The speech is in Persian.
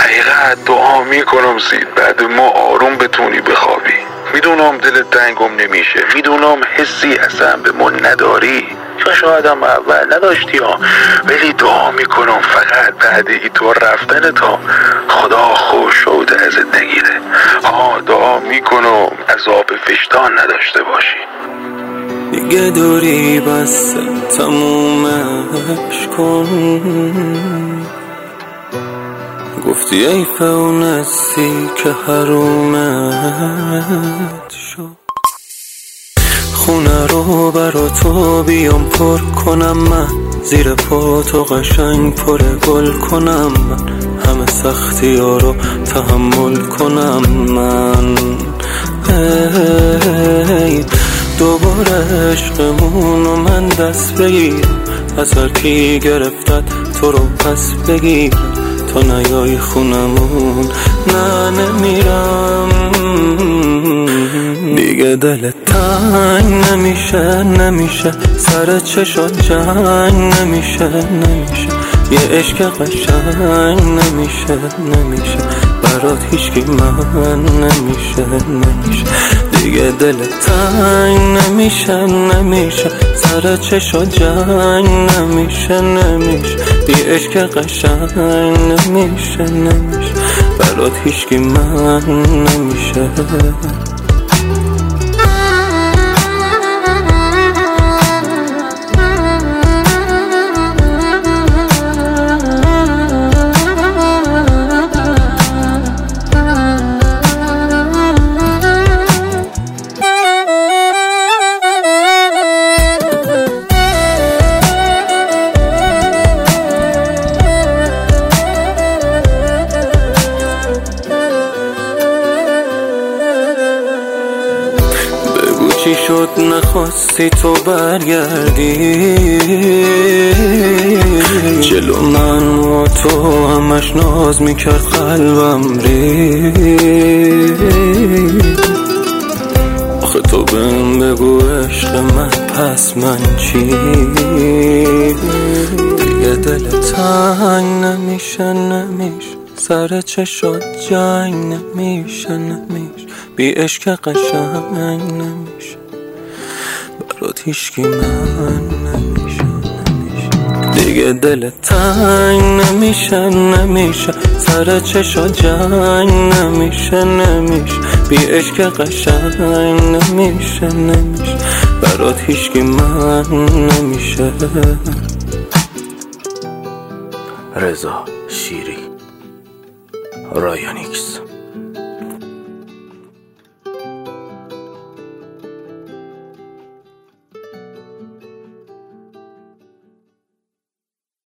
حقیقت دعا میکنم سید بعد ما آروم بتونی بخوابی. میدونم دلت تنگم نمیشه، میدونم حسی اصلا به ما نداری، چون شاید هم اول نداشتی ها، ولی دعا میکنم فقط بعد ای تو رفتن تا خدا خوش شده ازت نگیره. دعا میکنم عذاب وجدان نداشته باشی. دیگه دوری بس تمومش کن، گفتی ای فونسی که حرومت شد. خونه رو برا تو بیام پر کنم من، زیر پا تو قشنگ پر گل کنم من، همه سختی ها رو تحمل کنم من. دوباره عشقمون و من دست بگیرم، از هر کی گرفتت تو رو پس بگیرم، تا نیای خونمون نه نمیرم. دیگه دلت تنگ نمیشه سر چشات جنگ نمیشه یه عشق قشنگ نمیشه برات هیچکی من نمیشه. دیگه دلت تنگ نمیشه سر چشات جنگ نمیشه یه عشق قشنگ نمیشه برات هیچکی من نمیشه. چی شد نخواستی تو برگردی جلو من و تو، همش ناز میکرد قلبم آخه تو بهم بگو عشق من پس من چی؟ دیگه دل تنگ نمیشه سر چشات جنگ نمیشه بی عشق قشنگ نمیشه برات هیچکی من نمیشه. دیگه دل تنگ نمیشه سر چشات جنگ نمیشه بی عشق قشنگ نمیشه برات هیچکی من نمیشه. رضا شیری، رایانیکس.